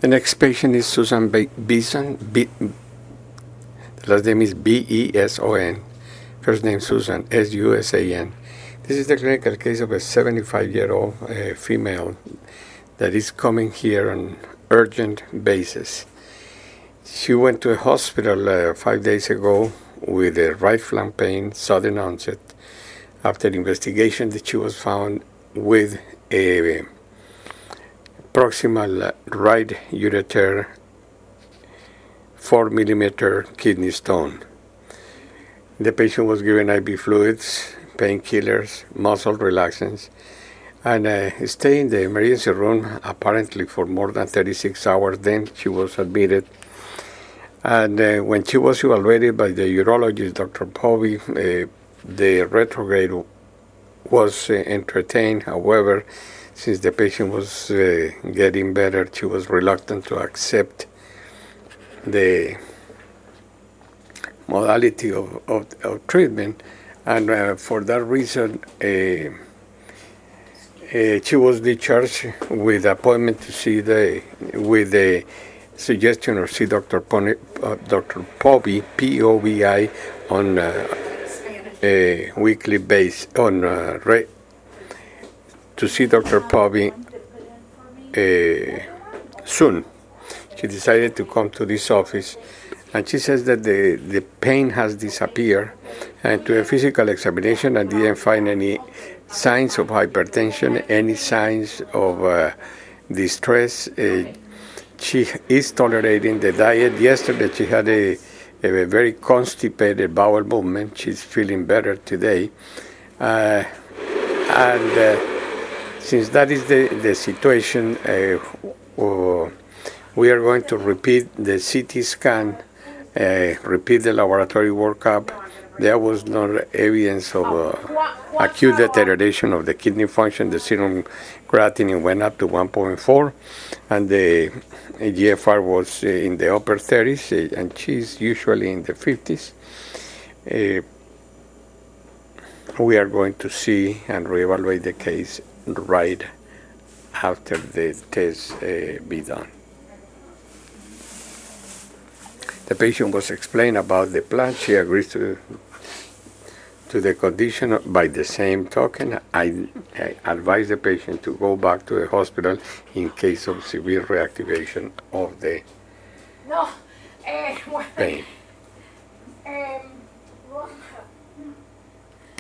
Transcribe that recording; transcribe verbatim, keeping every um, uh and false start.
The next patient is Susan Beson. B- the last name is B E S O N. First name Susan, S U S A N. This is the clinical case of a seventy-five-year-old uh, female that is coming here on urgent basis. She went to a hospital uh, five days ago with a right flank pain, sudden onset. After investigation, that she was found with a proximal right ureter four millimeter kidney stone. The patient was given I V fluids, painkillers, muscle relaxants, and uh, stayed in the emergency room apparently for more than thirty-six hours. Then she was admitted. And uh, when she was evaluated by the urologist, Doctor Povey, uh, the retrograde was uh, entertained. However, since the patient was uh, getting better, she was reluctant to accept the modality of, of, of treatment. And uh, for that reason, uh, uh, she was discharged with appointment to see the, with the suggestion or see Doctor Pone, uh, Doctor Povey, P O V I, on uh, a weekly basis, on uh, re- to see Doctor Povey uh, soon. She decided to come to this office, and she says that the, the pain has disappeared, and to a physical examination, and didn't find any signs of hypertension, any signs of uh, distress. Uh, she is tolerating the diet. Yesterday she had a, a very constipated bowel movement. She's feeling better today. Uh, and uh, since that is the, the situation, uh, uh, we are going to repeat the C T scan, uh, repeat the laboratory workup. There was no evidence of uh, acute deterioration of the kidney function. The serum creatinine went up to one point four, and the G F R was uh, in the upper thirties, uh, and she's usually in the fifties. Uh, we are going to see and reevaluate the case right after the test uh, be done. The patient was explained about the plan. She agrees to to the condition. By the same token, I, I advise the patient to go back to the hospital in case of severe reactivation of the no, eh, pain. Um,